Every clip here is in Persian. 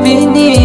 میبینی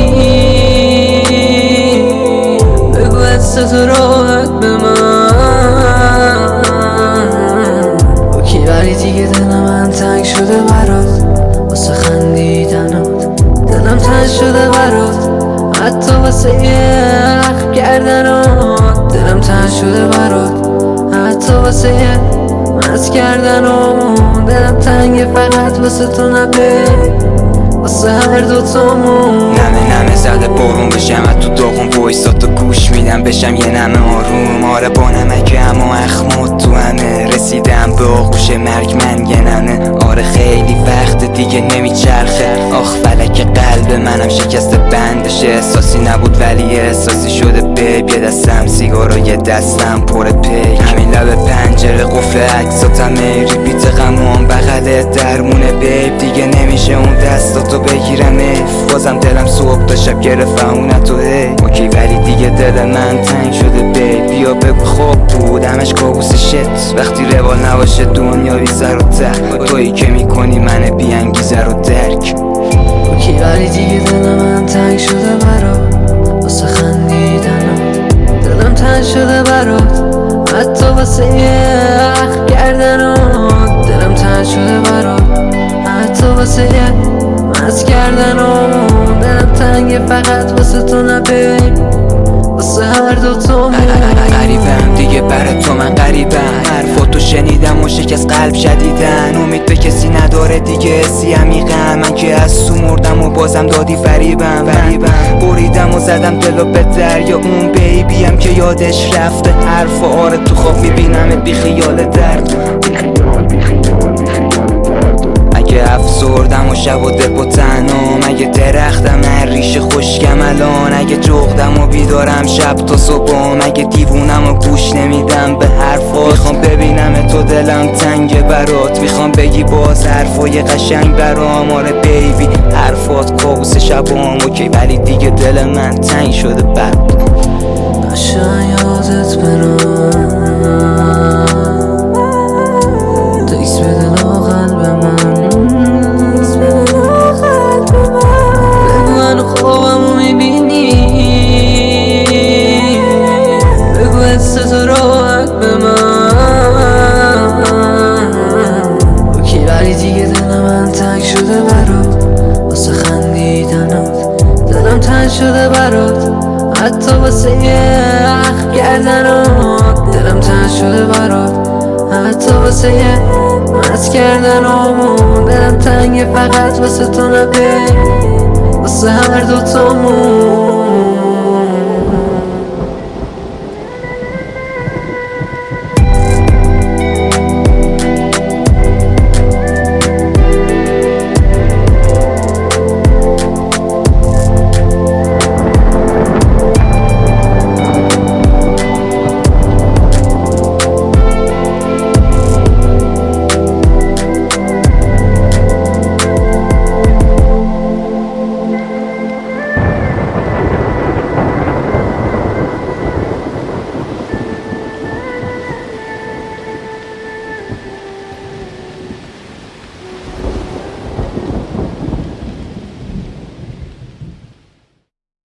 بگو از تو راحت به من اوکی ولی دیگه دل من تنگ شده برات واسه خندیدنات دلم تنگ شده برات حتی واسه اخم کردنات دلم تنگ شده برات حتی واسه مست کردنات دلم تنگه فقط واسه تو نبه واسه هر دوتامون نمه زده بارون بشم از تو داغون وایسات و گوش میدم بشم یه نمه آروم آره با نمکه اما اخمات تو همه رسیدم به آغوش مرگ من یه نمه آره خیلی وقت دیگه نمیچرخه آخ فلک قلب منم شکست بندشه احساسی نبود ولی احساسی شده بیب یه دستم سیگارا یه دستم پر پیک همین لب پنجره قفل عکساتمه ریپیت غمام بغل درمونه بیب دیگه نمیشه اون دستاتو بگیرم بازم دلم صبح تا شب گرفتم اون تو اوکی ولی دیگه دل من تنگ شده بیا بگو خوب بود همش کابوس شت وقتی روال نباشه دنیا بیزر و ته تویی که میکنی من بیانگیزه رو درک اوکی ولی دیگه دل من تنگ شده برات واسه خندیدنات دلم تنگ شده برات حتی واسه اخم کردنات دلم تنگ شده برات حتی واسه مست کردنات دلم تنگه فقط واسه تو نبه واسه هر دوتامون غریبم دیگه برای تو من غریبم حرفاتو شنیدم و شکست قلب شدیدن امید به کسی نداره دیگه حسی عمیقم من که از تو مردم و بازم دادی فریبم بریدم و زدم دلو به دریا اون بیبیم که یادش رفته حرف آره تو خواب میبینمت بی خیال درد اگه افسردم و شب و دل با تنام اگه درختم هر ریشه خشکم الان اگه جغدم و بیدارم شب تا صبحم اگه دیوونم و گوش نمیدم به حرفات میخوام ببینم تو دلم تنگه برات میخوام بگی باز حرفای قشنگ برام آره بیبی حرفات کابوس شبام اوکی ولی دیگه دل من تنگ شده برات قشنگ یادت برام تکس بده لاغل به من بگو من خوابمو میبینی بگو از تو راحت به من اوکی ولی دیگه دل من تنگ شده برات واسه خندیدنات دلم تنگ شده برات حتی واسه اخم کردنات دلم تنگ شده برات حتی واسه مست کردنامون دلم تنگه فقط واسه تو نبه واسه هر دوتامون